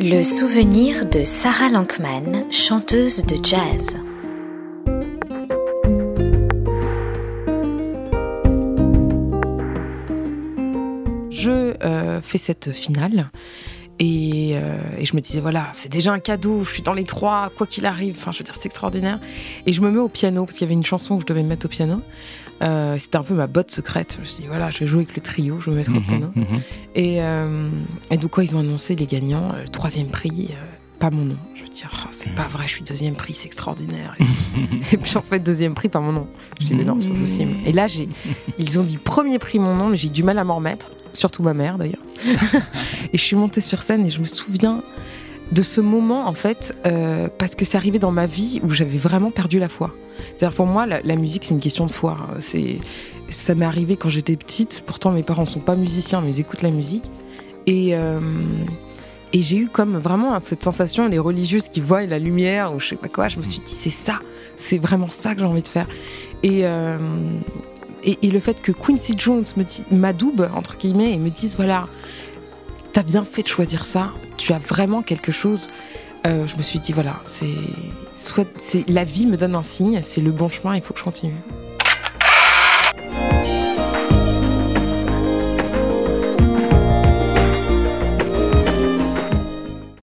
Le souvenir de Sarah Lankman, chanteuse de jazz. Je fais cette finale et je me disais voilà, c'est déjà un cadeau, je suis dans les 3, quoi qu'il arrive, enfin je veux dire c'est extraordinaire. Et je me mets au piano parce qu'il y avait une chanson où je devais me mettre au piano. C'était un peu ma botte secrète. Je me suis dit voilà, je vais jouer avec le trio, je vais me mettre au piano. Et donc quand ils ont annoncé les gagnants, le 3e prix, pas mon nom. Je veux dire, c'est pas vrai, je suis 2e prix, c'est extraordinaire. Et puis en fait 2e prix, pas mon nom. Je dis mais non, c'est pas possible. Et là ils ont dit 1er prix mon nom, mais j'ai eu du mal à m'en remettre. Surtout ma mère d'ailleurs. Et je suis montée sur scène et je me souviens de ce moment en fait, parce que c'est arrivé dans ma vie où j'avais vraiment perdu la foi. C'est-à-dire pour moi, la musique c'est une question de foi. Ça m'est arrivé quand j'étais petite, pourtant mes parents ne sont pas musiciens mais ils écoutent la musique. Et j'ai eu comme vraiment cette sensation, les religieuses qui voient la lumière ou je sais pas quoi, je me suis dit c'est vraiment ça que j'ai envie de faire. Et le fait que Quincy Jones m'adoube, entre guillemets, et me dise, voilà, t'as bien fait de choisir ça, tu as vraiment quelque chose. Je me suis dit, voilà, la vie me donne un signe, c'est le bon chemin, il faut que je continue.